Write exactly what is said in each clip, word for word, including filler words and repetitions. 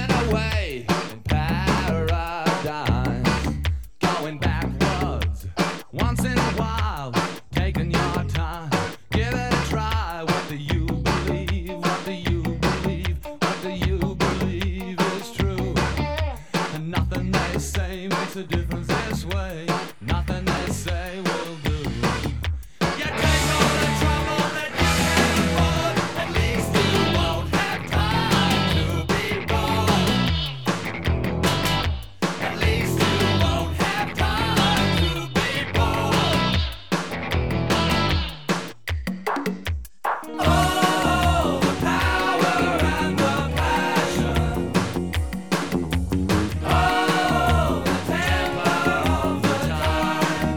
Drifting away in paradise, going backwards once in a while, taking your time, give it a try. What do you believe? What do you believe? What do you believe is true? And nothing they say makes a difference this way. Nothing they say will do. You take all the trouble that you can afford. At least you won't have time to be bored. At least you won't have time to be bored. Oh, the power and the passion. Oh, the temper of the time.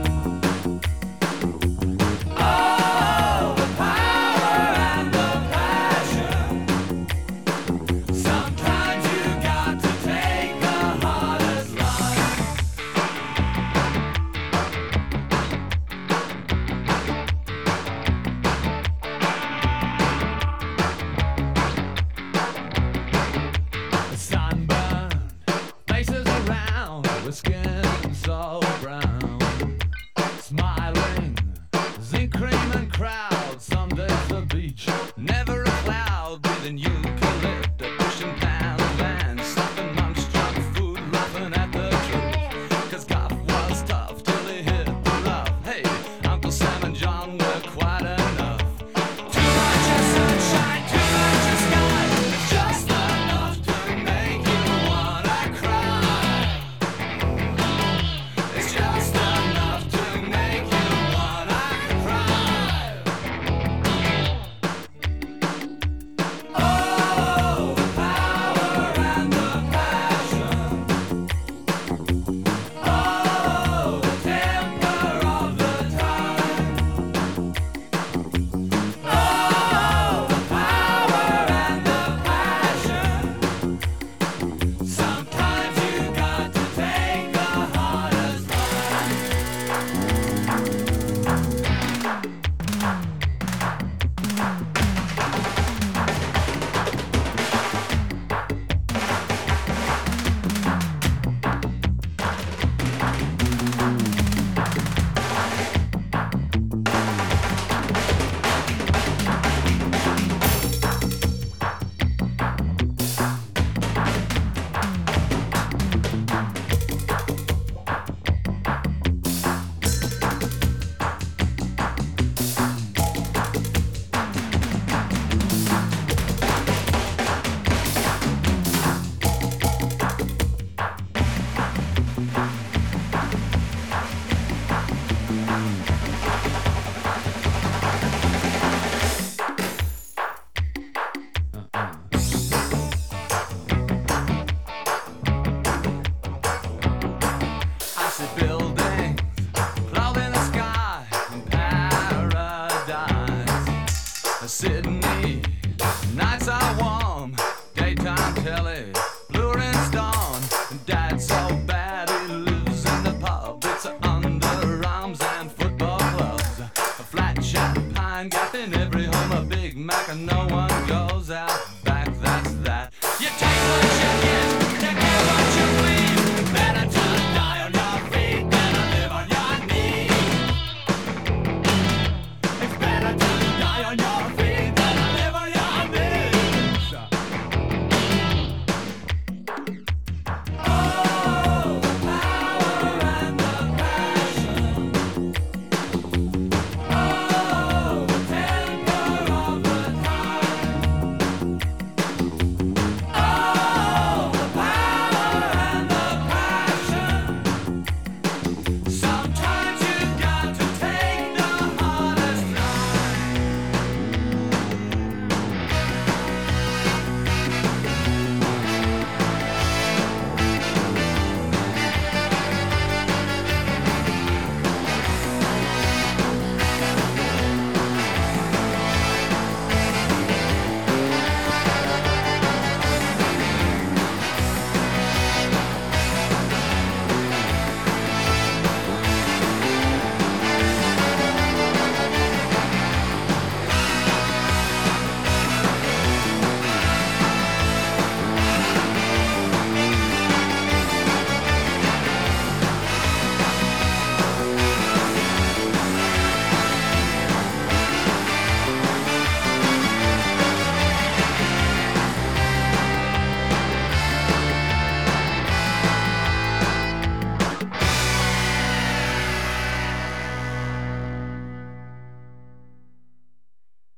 Oh, the power and the passion. Sometimes you got to take the hardest line. Sunburned faces around with skin